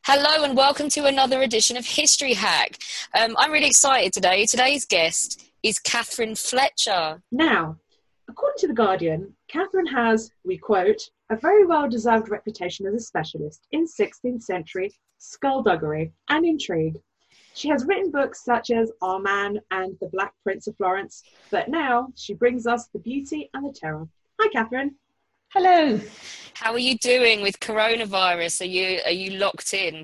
Hello and welcome to another edition of History Hack. I'm really excited today. Today's guest is Catherine Fletcher. Now, according to The Guardian, Catherine has, we quote, a very well-deserved reputation as a specialist in 16th century skullduggery and intrigue. She has written books such as Our Man and The Black Prince of Florence, but now she brings us The Beauty and the Terror. Hi, Catherine. Hello. How are you doing with coronavirus? Are you locked in?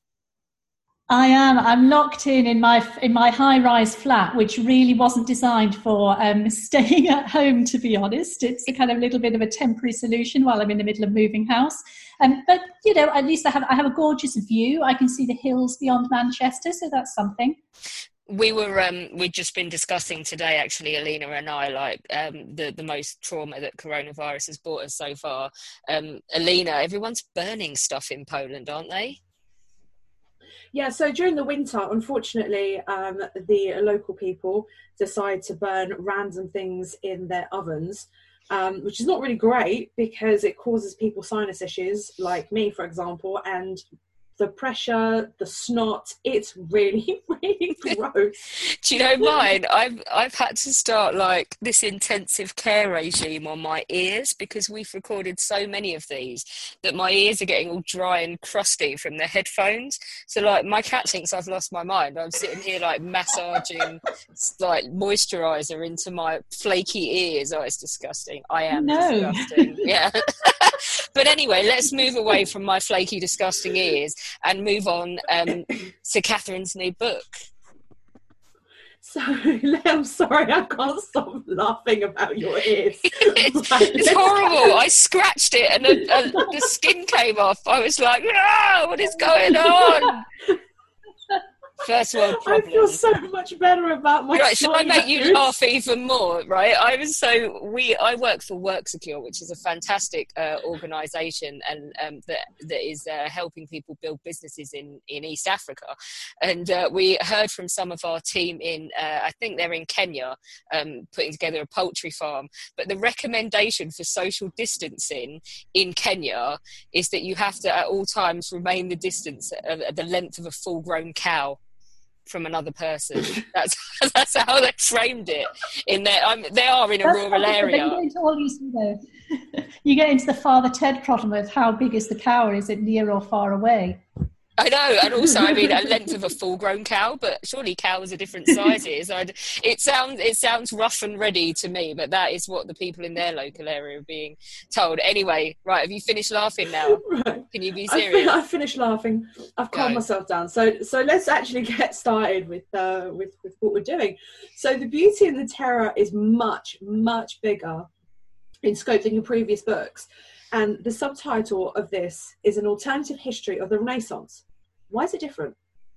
I am. I'm locked in my high-rise flat, which really wasn't designed for staying at home, to be honest. It's a kind of little bit of a temporary solution while I'm in the middle of moving house. But you know, at least I have a gorgeous view. I can see the hills beyond Manchester, so that's something. We'd just been discussing today, actually, Alina and I, the most trauma that coronavirus has brought us so far. Alina, everyone's burning stuff in Poland, aren't they? Yeah, so during the winter, unfortunately, the local people decide to burn random things in their ovens, which is not really great because it causes people sinus issues, like me, for example, and the pressure, the snot, it's really, really gross. Do you know mine? I've had to start like this intensive care regime on my ears because we've recorded so many of these that my ears are getting all dry and crusty from the headphones. So like my cat thinks I've lost my mind. I'm sitting here like massaging like moisturiser into my flaky ears. Oh, it's disgusting. I am disgusting. Yeah. But anyway, let's move away from my flaky, disgusting ears and move on to Catherine's new book. So, I'm sorry, I can't stop laughing about your ears. It's horrible. I scratched it and the skin came off. I was like, no, what is going on? First world problem. I feel so much better about my. Right, should I make you laugh even more? Right, I work for WorkSecure, which is a fantastic organisation and that is helping people build businesses in East Africa. And we heard from some of our team in, I think they're in Kenya, putting together a poultry farm. But the recommendation for social distancing in Kenya is that you have to at all times remain the distance at the length of a full-grown cow from another person. That's how they framed it in there. They are in a rural area. You get into the Father Ted problem of how big is the cow, is it near or far away? I know, and also, I mean, a length of a full-grown cow, but surely cows are different sizes. It sounds rough and ready to me, but that is what the people in their local area are being told. Anyway, right, have you finished laughing now? Right. Can you be serious? I've finished laughing. I've calmed myself down. So let's actually get started with what we're doing. So The Beauty and the Terror is much, much bigger in scope than your previous books. And the subtitle of this is An Alternative History of the Renaissance. Why is it different?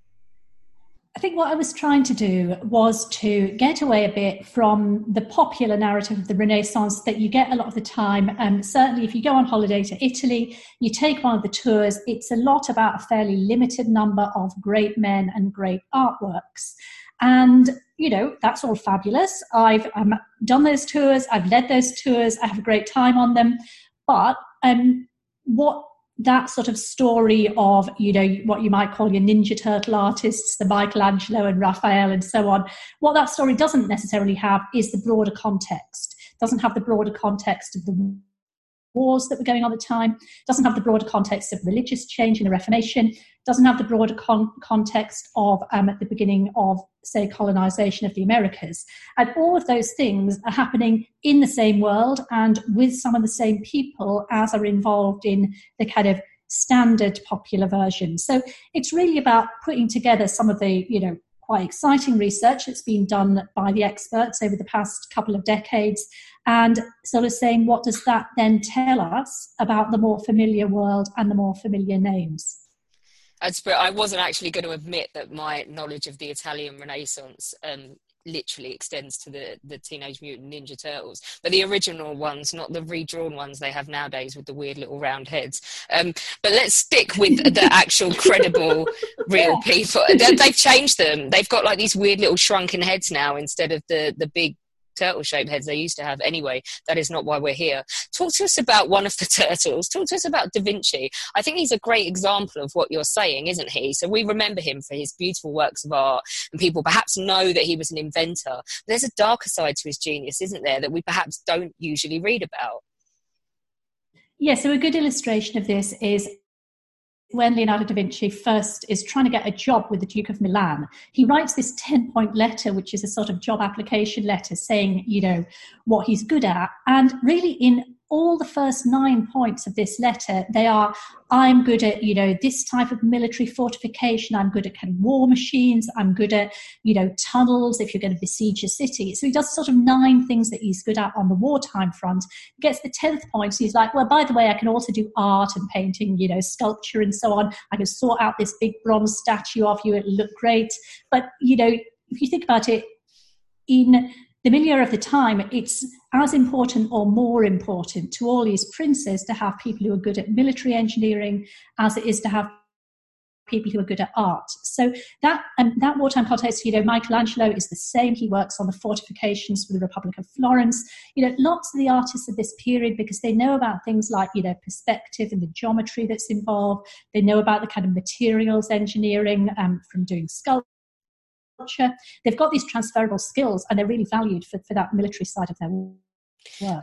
I think what I was trying to do was to get away a bit from the popular narrative of the Renaissance that you get a lot of the time. Certainly if you go on holiday to Italy, you take one of the tours, it's a lot about a fairly limited number of great men and great artworks. And, you know, that's all fabulous. I've done those tours, I've led those tours, I have a great time on them. But what that sort of story of, you know, what you might call your Ninja Turtle artists, the Michelangelo and Raphael and so on, what that story doesn't necessarily have is the broader context. It doesn't have the broader context of the wars that were going on at the time, doesn't have the broader context of religious change in the Reformation, doesn't have the broader context of at the beginning of, say, colonization of the Americas. And all of those things are happening in the same world and with some of the same people as are involved in the kind of standard popular version. So it's really about putting together some of the, you know, quite exciting research that's been done by the experts over the past couple of decades and sort of saying, what does that then tell us about the more familiar world and the more familiar names? I wasn't actually going to admit that my knowledge of the Italian Renaissance literally extends to the Teenage Mutant Ninja Turtles, but the original ones, not the redrawn ones they have nowadays with the weird little round heads. But let's stick with the actual credible real people. They've changed them. They've got like these weird little shrunken heads now instead of the big turtle-shaped heads they used to have. Anyway, that is not why we're here. Talk to us about one of the turtles. Talk to us about Da Vinci. I think he's a great example of what you're saying, isn't he? So we remember him for his beautiful works of art, and people perhaps know that he was an inventor. But there's a darker side to his genius, isn't there, that we perhaps don't usually read about? Yeah, so a good illustration of this is when Leonardo da Vinci first is trying to get a job with the Duke of Milan. He writes this 10-point letter, which is a sort of job application letter saying, you know, what he's good at. And really in all the first 9 points of this letter, they are, I'm good at, you know, this type of military fortification. I'm good at kind of war machines. I'm good at, you know, tunnels if you're going to besiege a city. So he does sort of 9 things that he's good at on the wartime front. Gets the 10th point. So he's like, well, by the way, I can also do art and painting, you know, sculpture and so on. I can sort out this big bronze statue of you. It'll look great. But, you know, if you think about it, in the milieu of the time, it's as important or more important to all these princes to have people who are good at military engineering as it is to have people who are good at art. So that wartime context, you know, Michelangelo is the same. He works on the fortifications for the Republic of Florence. You know, lots of the artists of this period, because they know about things like, you know, perspective and the geometry that's involved. They know about the kind of materials engineering from doing sculpture. They've got these transferable skills, and they're really valued for that military side of their work.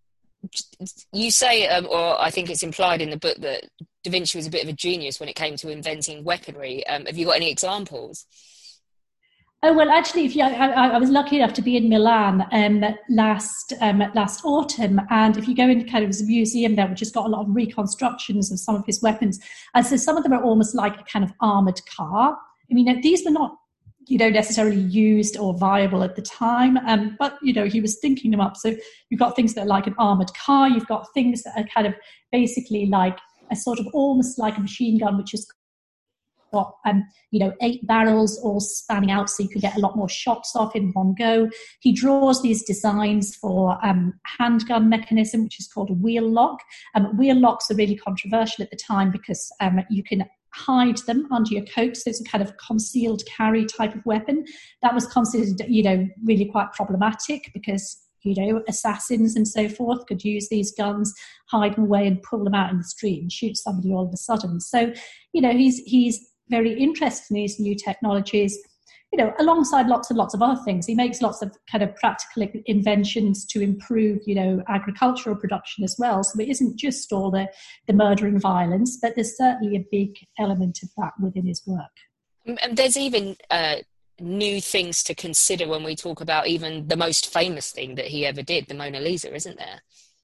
You say, or I think it's implied in the book, that Da Vinci was a bit of a genius when it came to inventing weaponry. Have you got any examples? Oh, well, actually, I was lucky enough to be in Milan last autumn, and if you go into kind of his museum there, which has got a lot of reconstructions of some of his weapons, and so some of them are almost like a kind of armoured car. I mean, these were not, you know, necessarily used or viable at the time, but, you know, he was thinking them up. So you've got things that are like an armoured car, you've got things that are kind of basically like a sort of almost like a machine gun, which has got, you know, 8 barrels all spanning out so you can get a lot more shots off in one go. He draws these designs for handgun mechanism, which is called a wheel lock. Wheel locks are really controversial at the time because you can hide them under your coat, so it's a kind of concealed carry type of weapon. That was considered, you know, really quite problematic because, you know, assassins and so forth could use these guns, hide them away and pull them out in the street and shoot somebody all of a sudden. So, you know, he's very interested in these new technologies, you know, alongside lots and lots of other things. He makes lots of kind of practical inventions to improve, you know, agricultural production as well. So it isn't just all the murder and violence, but there's certainly a big element of that within his work. And there's even new things to consider when we talk about even the most famous thing that he ever did, the Mona Lisa, isn't there?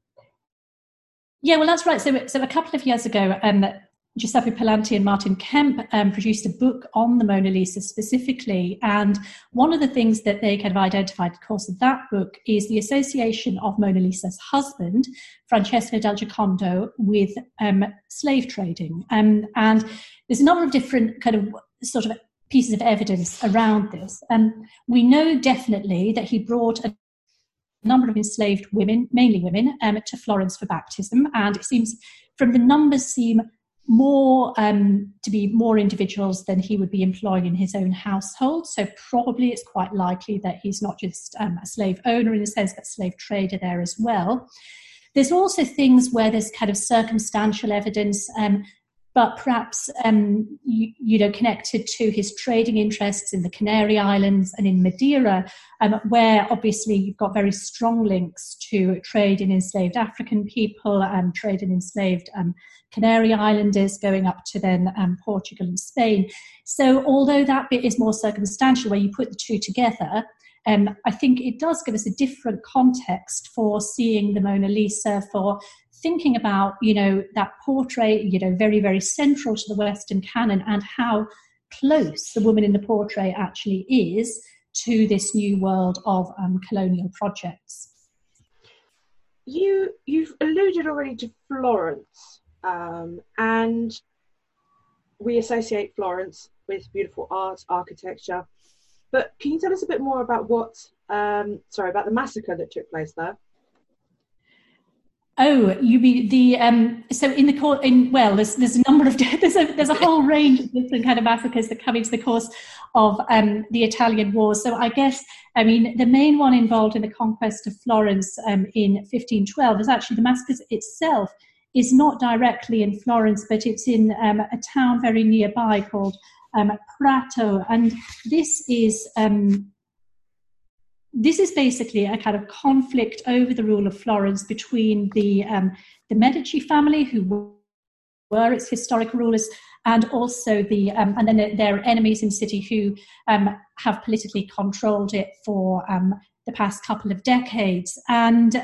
Yeah, well, that's right. So a couple of years ago, Giuseppe Palanti and Martin Kemp produced a book on the Mona Lisa specifically. And one of the things that they kind of identified in the course of that book is the association of Mona Lisa's husband, Francesco del Giocondo, with slave trading. And there's a number of different kind of sort of pieces of evidence around this. We know definitely that he brought a number of enslaved women, mainly women, to Florence for baptism. And it seems from the numbers seem more to be more individuals than he would be employing in his own household. So probably it's quite likely that he's not just a slave owner in a sense, but slave trader there as well. There's also things where there's kind of circumstantial evidence, but perhaps you know, connected to his trading interests in the Canary Islands and in Madeira, where obviously you've got very strong links to trade in enslaved African people and trade in enslaved Canary Islanders going up to then Portugal and Spain. So although that bit is more circumstantial, where you put the two together, I think it does give us a different context for seeing the Mona Lisa, for thinking about, you know, that portrait, you know, very, very central to the Western canon, and how close the woman in the portrait actually is to this new world of colonial projects. You've alluded already to Florence, and we associate Florence with beautiful art, architecture. But can you tell us a bit more about about the massacre that took place there? Oh, you mean the so in the course in well, there's a number of there's a whole range of different kind of massacres that come into the course of the Italian Wars. So I guess I mean the main one involved in the conquest of Florence in 1512 is actually the massacre itself is not directly in Florence, but it's in a town very nearby called Prato, and this is basically a kind of conflict over the rule of Florence between the Medici family, who were its historic rulers, and also and then their enemies in the city who have politically controlled it for the past couple of decades. And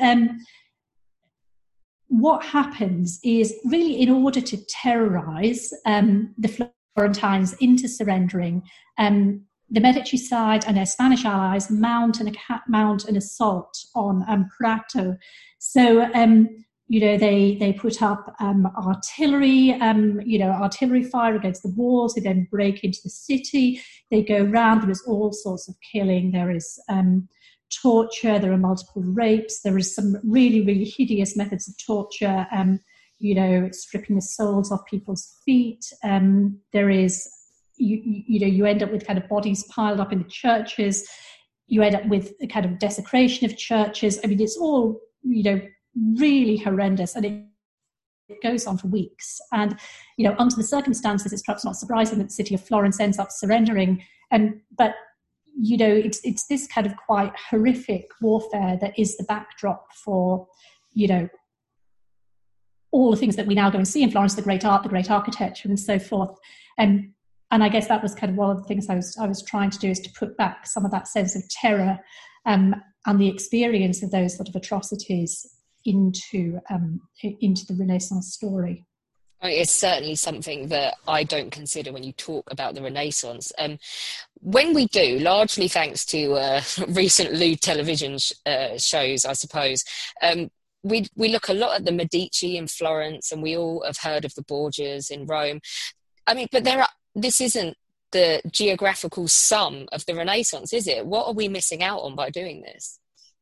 what happens is really in order to terrorize the Florentines into surrendering, the Medici side and their Spanish allies mount an assault on Prato. So, they put up artillery, artillery fire against the walls. They then break into the city. They go around. There is all sorts of killing. There is torture. There are multiple rapes. There is some really, really hideous methods of torture. Stripping the soles off people's feet. There is. You end up with kind of bodies piled up in the churches. You end up with a kind of desecration of churches. I mean, it's all, really horrendous, and it goes on for weeks. And, under the circumstances, it's perhaps not surprising that the city of Florence ends up surrendering. But it's this kind of quite horrific warfare that is the backdrop for, all the things that we now go and see in Florence, the great art, the great architecture, and so forth. And I guess that was kind of one of the things I was trying to do, is to put back some of that sense of terror and the experience of those sort of atrocities into the Renaissance story. It's certainly something that I don't consider when you talk about the Renaissance. When we do, largely thanks to recent lewd television shows, I suppose, we look a lot at the Medici in Florence, and we all have heard of the Borgias in Rome. I mean, but this isn't the geographical sum of the Renaissance, is it? What are we missing out on by doing this?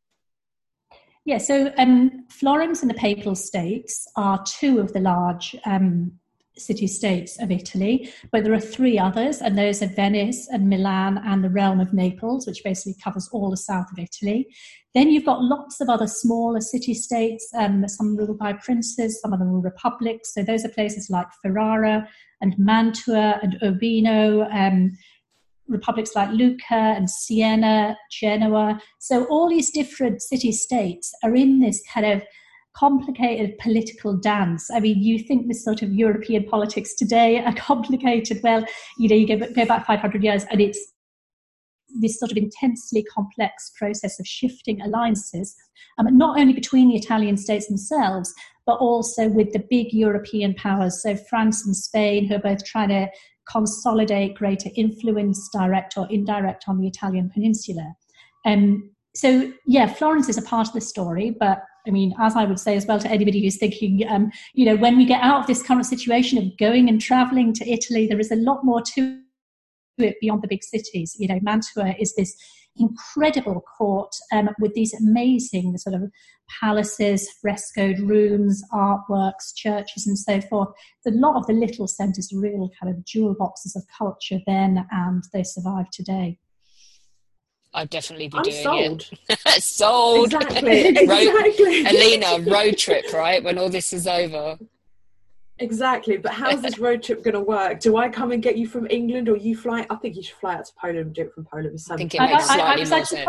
Yeah, so Florence and the Papal States are two of the large city-states of Italy, but there are three others, and those are Venice and Milan and the realm of Naples, which basically covers all the south of Italy. Then you've got lots of other smaller city-states, some ruled by princes, some of them are republics. So those are places like Ferrara and Mantua and Urbino, republics like Lucca and Siena, Genoa. So all these different city-states are in this kind of complicated political dance. I mean, you think this sort of European politics today are complicated. Well, you go back 500 years, and it's this sort of intensely complex process of shifting alliances, not only between the Italian states themselves, but also with the big European powers. So France and Spain, who are both trying to consolidate greater influence, direct or indirect, on the Italian peninsula. So, Florence is a part of the story, but I mean, as I would say as well to anybody who's thinking, when we get out of this current situation of going and traveling to Italy, there is a lot more to it beyond the big cities. Mantua is this incredible court with these amazing sort of palaces, frescoed rooms, artworks, churches, and so forth. A lot of the little centres are real kind of jewel boxes of culture then, and they survive today. I'd definitely be I'm doing sold. it. Sold. Exactly. Alina, road trip, right? When all this is over. Exactly, but how's this road trip going to work? Do I come and get you from England, or you fly? I think you should fly out to Poland and do it from Poland. I think it makes slightly more sense.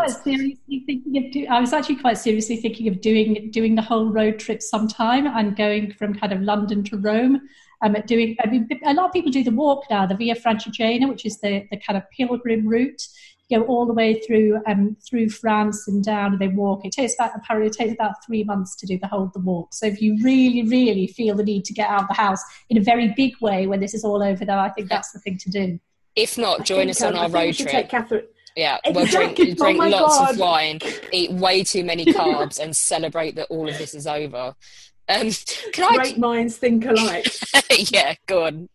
I was actually quite seriously thinking of doing the whole road trip sometime, and going from kind of London to Rome. A lot of people do the walk now, the Via Francigena, which is the kind of pilgrim route. Go all the way through France and down, and they walk. It takes about 3 months to do the walk. So if you really, really feel the need to get out of the house in a very big way when this is all over, though, I think that's the thing to do. If not, join us on our road trip. Take Catherine. Yeah, Exactly. we'll drink lots God. of wine, eat way too many carbs, and celebrate that all of this is over. Great minds think alike. Yeah, go on.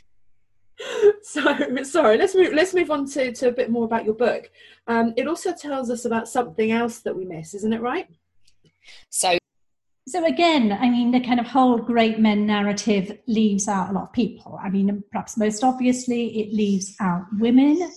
So sorry, let's move on to a bit more about your book. It also tells us about something else that we miss, isn't it right? So So again, I mean, the kind of whole great men narrative leaves out a lot of people. I mean, perhaps most obviously, it leaves out women.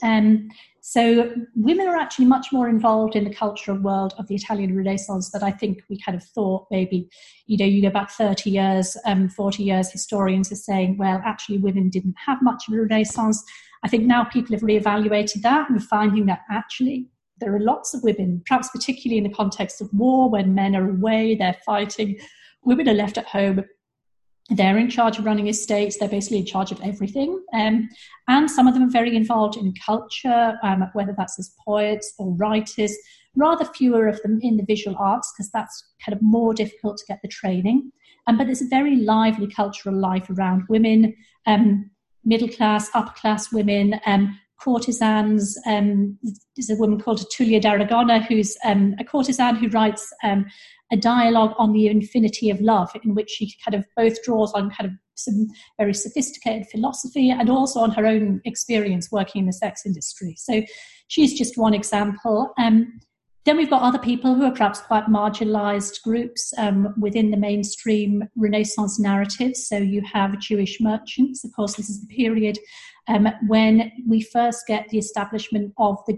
So women are actually much more involved in the cultural world of the Italian Renaissance than I think we kind of thought. Maybe, you go back 30 years, 40 years, historians are saying, well, actually women didn't have much of a Renaissance. I think now people have reevaluated that and finding that actually there are lots of women, perhaps particularly in the context of war, when men are away, they're fighting, women are left at home, they're in charge of running estates, they're basically in charge of everything. And some of them are very involved in culture, whether that's as poets or writers, rather fewer of them in the visual arts, because that's kind of more difficult to get the training. But there's a very lively cultural life around women, middle class, upper class women, courtesans. There's a woman called Tullia d'Aragona, who's a courtesan who writes a dialogue on the infinity of love, in which she kind of both draws on kind of some very sophisticated philosophy and also on her own experience working in the sex industry. So she's just one example. Then we've got other people who are perhaps quite marginalised groups within the mainstream Renaissance narrative. So you have Jewish merchants. Of course, this is the period when we first get the establishment of the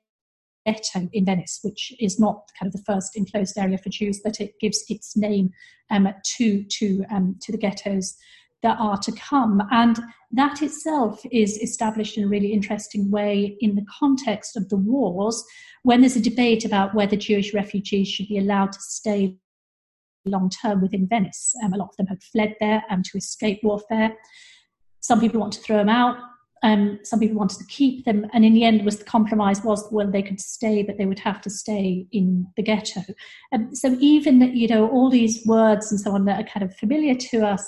ghetto in Venice, which is not kind of the first enclosed area for Jews, but it gives its name to the ghettos that are to come. And that itself is established in a really interesting way in the context of the wars, when there's a debate about whether Jewish refugees should be allowed to stay long-term within Venice. A lot of them had fled there to escape warfare. Some people want to throw them out. Some people wanted to keep them, and in the end, the compromise was, well, they could stay, but they would have to stay in the ghetto. So even, all these words and so on that are kind of familiar to us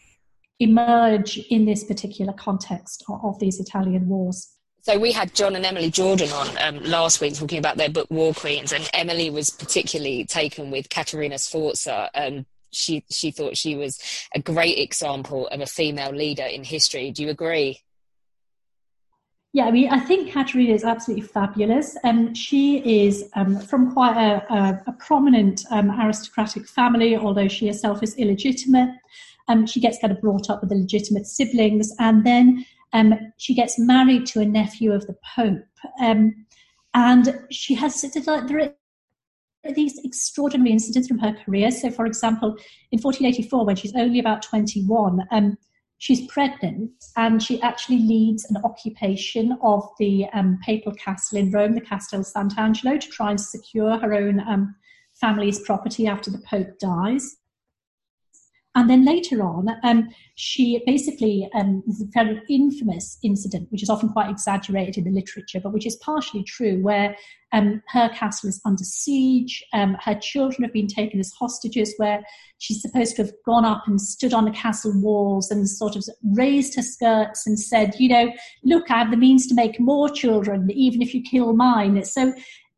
emerge in this particular context of these Italian wars. So we had John and Emily Jordan on last week talking about their book War Queens, and Emily was particularly taken with Caterina Sforza. She thought she was a great example of a female leader in history. Do you agree? Yeah, I mean, I think Caterina is absolutely fabulous. She is from quite a prominent aristocratic family, although she herself is illegitimate. She gets kind of brought up with the legitimate siblings, and then she gets married to a nephew of the Pope. And she has, there are these extraordinary incidents from her career. So, for example, in 1484, when she's only about 21, she's pregnant, and she actually leads an occupation of the papal castle in Rome, the Castel Sant'Angelo, to try and secure her own family's property after the Pope dies. And then later on, she basically, there's a very infamous incident, which is often quite exaggerated in the literature, but which is partially true, where her castle is under siege. Her children have been taken as hostages, where she's supposed to have gone up and stood on the castle walls and sort of raised her skirts and said, look, I have the means to make more children, even if you kill mine. So,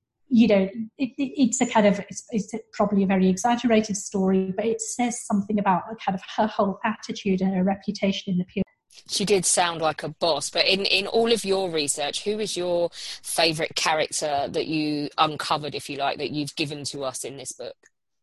it's a kind of, it's probably a very exaggerated story, but it says something about kind of her whole attitude and her reputation in the period. She did sound like a boss, but in all of your research, who is your favourite character that you uncovered, if you like, that you've given to us in this book?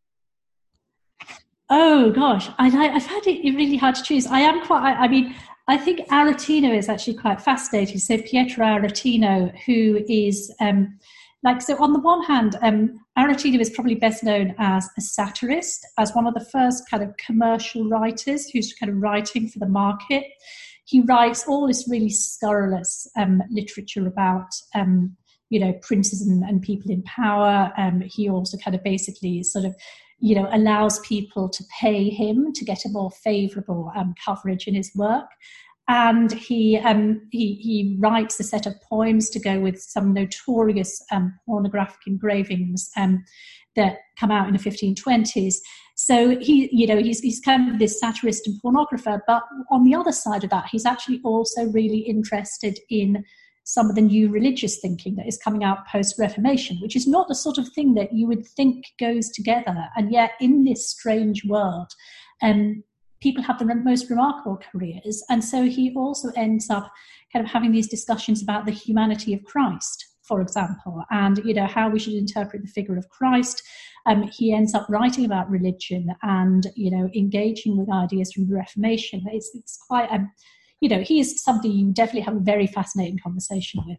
Oh gosh, I've had it really hard to choose. I think Aretino is actually quite fascinating. So Pietro Aretino, who is so on the one hand, Aretino is probably best known as a satirist, as one of the first kind of commercial writers who's kind of writing for the market. He writes all this really scurrilous literature about, princes and people in power. He also kind of basically sort of, allows people to pay him to get a more favourable coverage in his work. And he writes a set of poems to go with some notorious pornographic engravings that come out in the 1520s. So he's kind of this satirist and pornographer. But on the other side of that, he's actually also really interested in some of the new religious thinking that is coming out post-Reformation, which is not the sort of thing that you would think goes together. And yet in this strange world, people have the most remarkable careers. And so he also ends up kind of having these discussions about the humanity of Christ. for example, and, how we should interpret the figure of Christ. He ends up writing about religion and, engaging with ideas from the Reformation. It's quite, he is somebody you definitely have a very fascinating conversation with.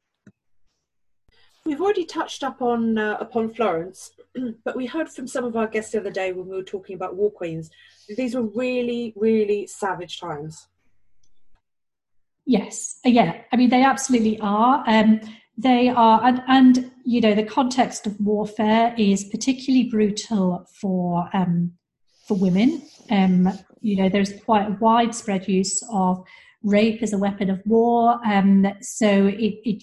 We've already touched upon Florence, but we heard from some of our guests the other day when we were talking about war queens. These were really, really savage times. Yes, yeah. I mean, they absolutely are. They are, and the context of warfare is particularly brutal for women. There's quite a widespread use of rape as a weapon of war. So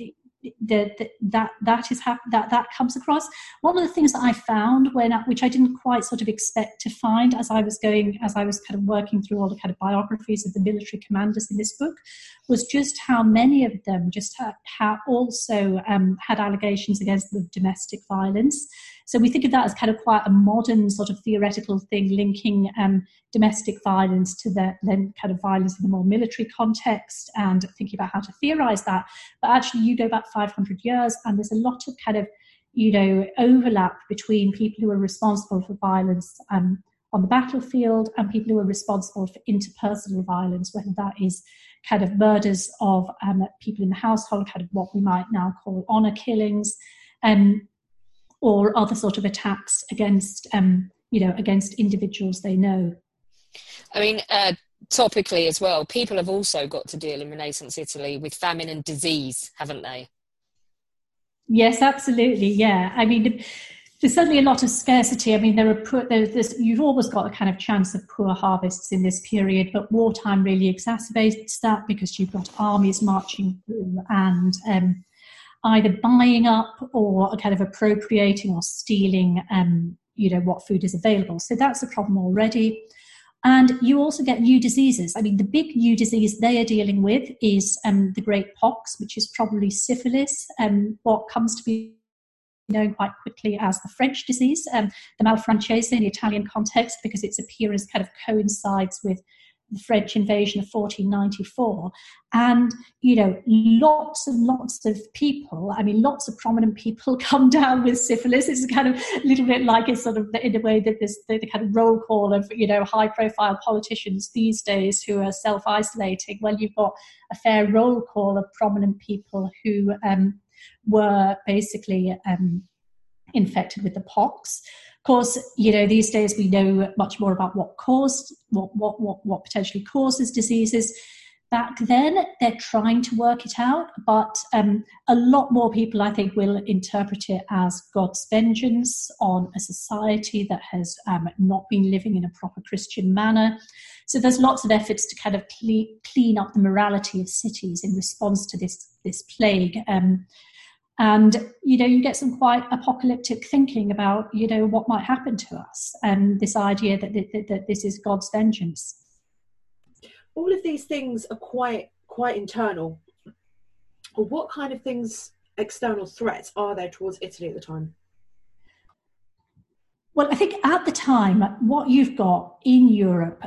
that comes across. One of the things that I found which I didn't quite sort of expect to find as I was kind of working through all the kind of biographies of the military commanders in this book, was just how many of them had allegations against them of domestic violence. So we think of that as kind of quite a modern sort of theoretical thing, linking domestic violence to then kind of violence in the more military context and thinking about how to theorize that. But actually you go back 500 years and there's a lot of kind of, overlap between people who are responsible for violence on the battlefield and people who are responsible for interpersonal violence, whether that is kind of murders of people in the household, kind of what we might now call honor killings, or other sort of attacks against, against individuals they know. I mean, topically as well, people have also got to deal in Renaissance Italy with famine and disease, haven't they? Yes, absolutely. Yeah. I mean, there's certainly a lot of scarcity. I mean, you've always got a kind of chance of poor harvests in this period, but wartime really exacerbates that because you've got armies marching through and either buying up or kind of appropriating or stealing, what food is available. So that's a problem already. And you also get new diseases. I mean, the big new disease they are dealing with is the Great Pox, which is probably syphilis, what comes to be known quite quickly as the French disease, the Malfrancese in the Italian context, because its appearance kind of coincides with the French invasion of 1494. And, lots and lots of people, I mean, lots of prominent people come down with syphilis. It's kind of a little bit like it's sort of in a way that there's the kind of roll call of, high profile politicians these days who are self-isolating. Well, you've got a fair roll call of prominent people who were basically infected with the pox. Of course, these days we know much more about what potentially causes diseases. Back then, they're trying to work it out, but a lot more people, I think, will interpret it as God's vengeance on a society that has not been living in a proper Christian manner. So there's lots of efforts to kind of clean up the morality of cities in response to this plague. And, you get some quite apocalyptic thinking about, what might happen to us, and this idea that this is God's vengeance. All of these things are quite internal. What kind of things, external threats, are there towards Italy at the time? Well, I think at the time, what you've got in Europe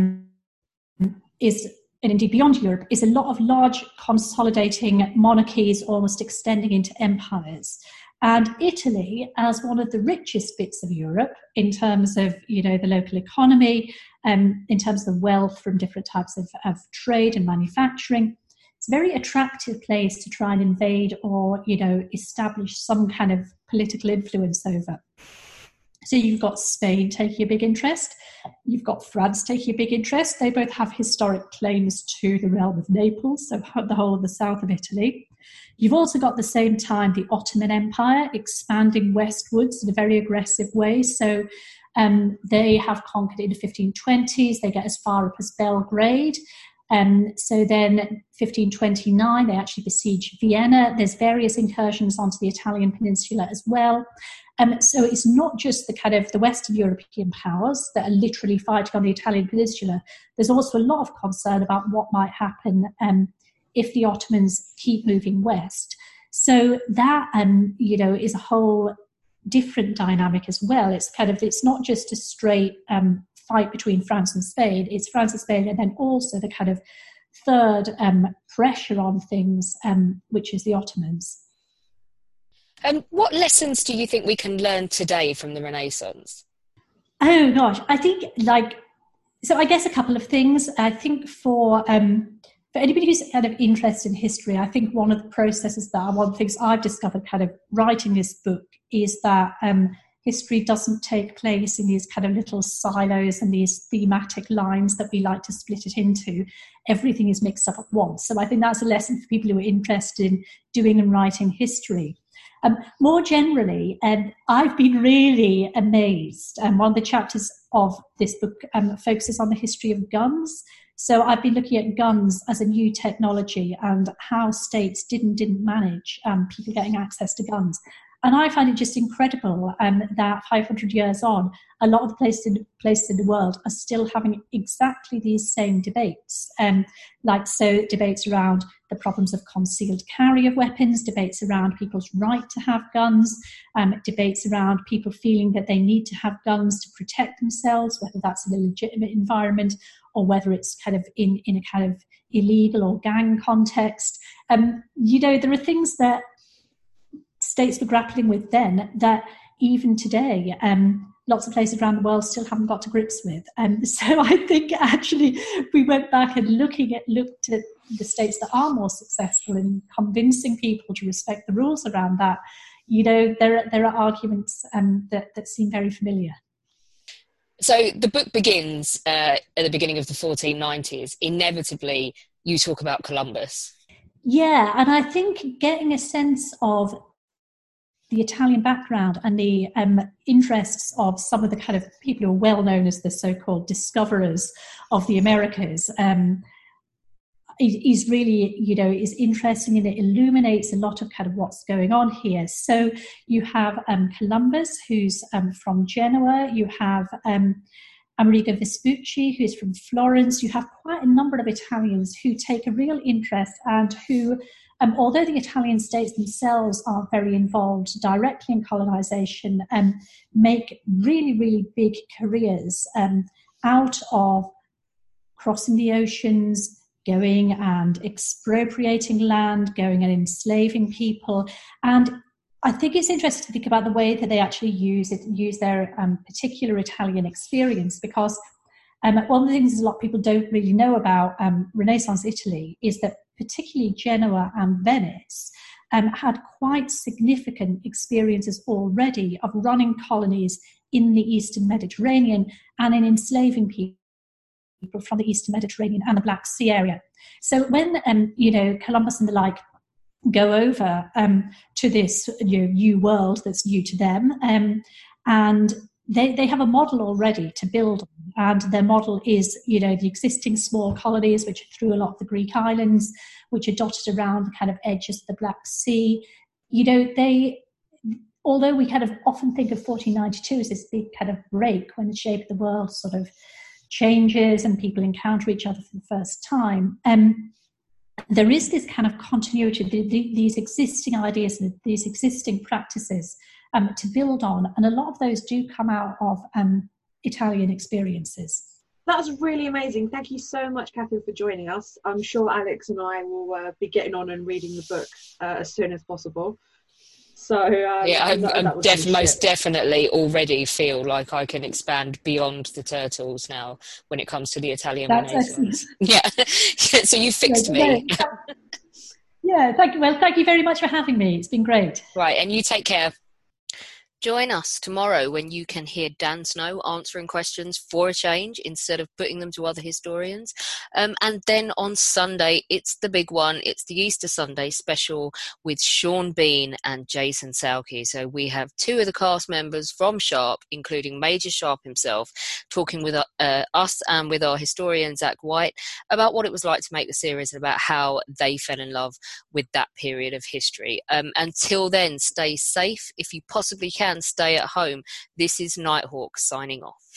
is, and indeed beyond Europe, is a lot of large consolidating monarchies almost extending into empires. And Italy, as one of the richest bits of Europe in terms of, the local economy, in terms of the wealth from different types of trade and manufacturing, it's a very attractive place to try and invade or, establish some kind of political influence over. So you've got Spain taking a big interest. You've got France taking a big interest. They both have historic claims to the realm of Naples, so the whole of the south of Italy. You've also got at the same time the Ottoman Empire expanding westwards in a very aggressive way. So they have conquered in the 1520s. They get as far up as Belgrade. So then 1529, they actually besiege Vienna. There's various incursions onto the Italian peninsula as well. So it's not just the kind of the Western European powers that are literally fighting on the Italian peninsula. There's also a lot of concern about what might happen if the Ottomans keep moving west. So that, is a whole different dynamic as well. It's not just a straight fight between France and Spain. It's France and Spain, and then also the kind of third pressure on things, which is the Ottomans. What lessons do you think we can learn today from the Renaissance? Oh gosh, I think so I guess a couple of things. I think for anybody who's kind of interested in history, I think one of the processes one of the things I've discovered kind of writing this book is that history doesn't take place in these kind of little silos and these thematic lines that we like to split it into. Everything is mixed up at once. So I think that's a lesson for people who are interested in doing and writing history. More generally, I've been really amazed. One of the chapters of this book focuses on the history of guns. So I've been looking at guns as a new technology and how states didn't manage people getting access to guns. And I find it just incredible that 500 years on, a lot of the places in the world are still having exactly these same debates. Debates around the problems of concealed carry of weapons, debates around people's right to have guns, debates around people feeling that they need to have guns to protect themselves, whether that's in a legitimate environment or whether it's kind of in a kind of illegal or gang context. There are things that states were grappling with then that even today lots of places around the world still haven't got to grips with. So I think actually we went back and looked at the states that are more successful in convincing people to respect the rules around that. There are arguments that seem very familiar. So the book begins at the beginning of the 1490s. Inevitably, you talk about Columbus. Yeah, and I think getting a sense of the Italian background and the interests of some of the kind of people who are well known as the so-called discoverers of the Americas is really, is interesting, and it illuminates a lot of kind of what's going on here. So you have Columbus, who's from Genoa. You have Amerigo Vespucci, who's from Florence. You have quite a number of Italians who take a real interest and who, although the Italian states themselves are very involved directly in colonization, make really, really big careers out of crossing the oceans, going and expropriating land, going and enslaving people. And I think it's interesting to think about the way that they actually use their particular Italian experience, because one of the things a lot of people don't really know about Renaissance Italy is that particularly Genoa and Venice had quite significant experiences already of running colonies in the Eastern Mediterranean and in enslaving people from the Eastern Mediterranean and the Black Sea area. So when Columbus and the like go over to this new world that's new to them, and they have a model already to build on, and their model is the existing small colonies which are through a lot of the Greek islands, which are dotted around the kind of edges of the Black Sea. Although we kind of often think of 1492 as this big kind of break when the shape of the world sort of changes and people encounter each other for the first time, there is this kind of continuity, these existing ideas and these existing practices to build on, and a lot of those do come out of Italian experiences. That's really amazing. Thank you so much, Catherine, for joining us. I'm sure Alex and I will be getting on and reading the book as soon as possible. So I most definitely already feel like I can expand beyond the turtles now when it comes to the Italian Renaissance. Yeah, so you fixed me. Yeah, thank you. Well, thank you very much for having me. It's been great. Right, and you take care. Join us tomorrow when you can hear Dan Snow answering questions for a change instead of putting them to other historians. And then on Sunday, it's the big one. It's the Easter Sunday special with Sean Bean and Jason Salkey. So we have two of the cast members from Sharp, including Major Sharp himself, talking with us and with our historian, Zach White, about what it was like to make the series and about how they fell in love with that period of history. Until then, stay safe. If you possibly can, stay at home. This is Nighthawk signing off.